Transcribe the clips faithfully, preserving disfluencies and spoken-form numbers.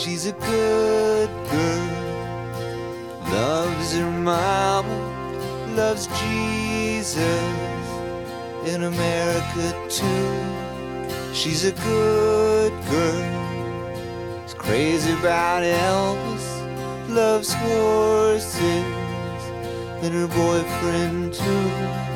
She's a good girl, loves her mama, loves Jesus, in America too. She's a good girl, is crazy about Elvis, loves horses, and her boyfriend too.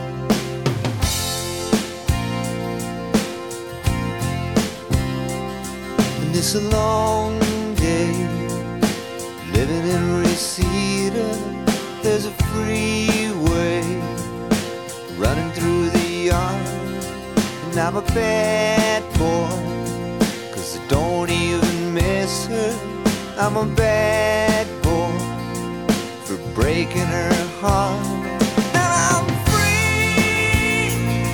And it's a long day living in Reseda. There's a freeway running through the yard, and I'm a bad boy, 'cause I don't even miss her. I'm a bad boy for breaking her heart. And I'm free,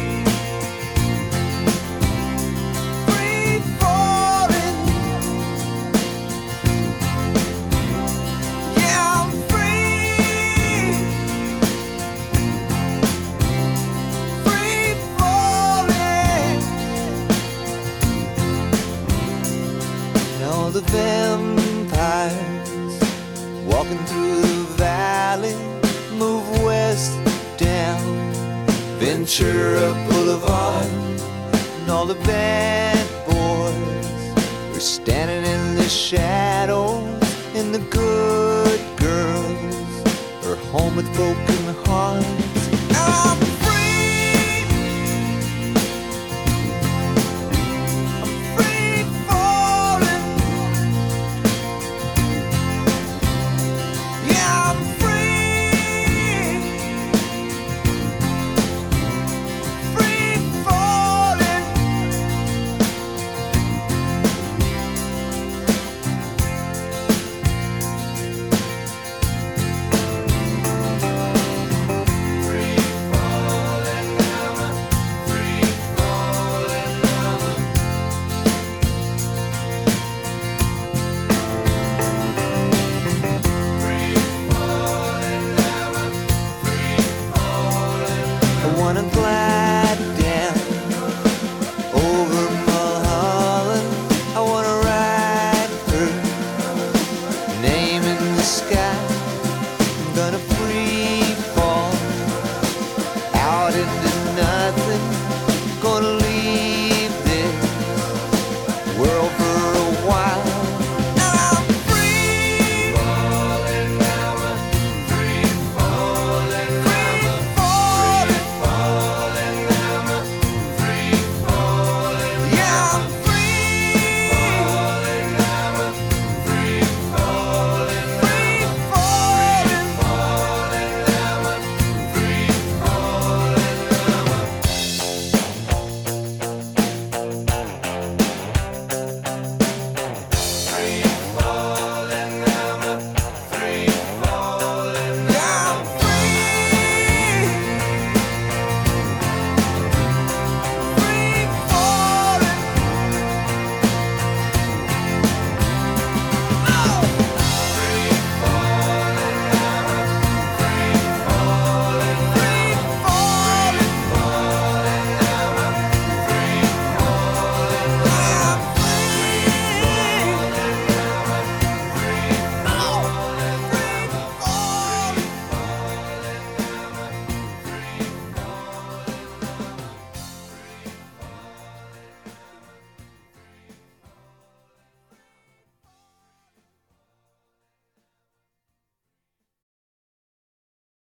free falling. Yeah, I'm free, free falling. And all the vampires walking through the valley move west down Ventura Boulevard, and all the bad boys are standing in the shadows, and the good girls are home with broken hearts. And I'm